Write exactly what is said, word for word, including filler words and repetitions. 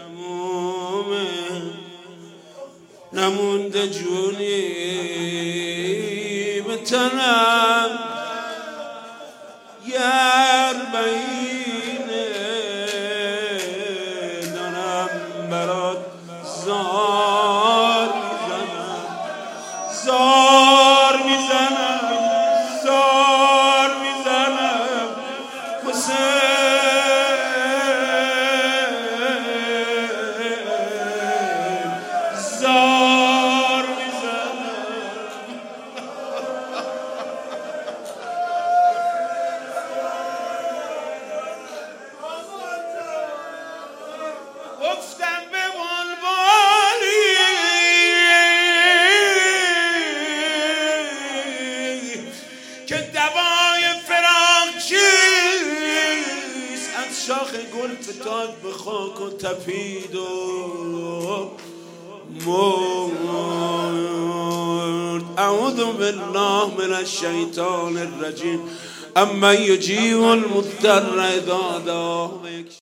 نمونده جونی به تنم گر بینه دارم برات زار میزنم زار میزنم زار میزنم حسین زار گفتم به بلبلی که دوای فراق چیست از شاخ گل فتاد به خاک و تپید و مرد. اعوذ بالله من الشیطان الرجیم. اما یجیب المضطر اذا دعاه.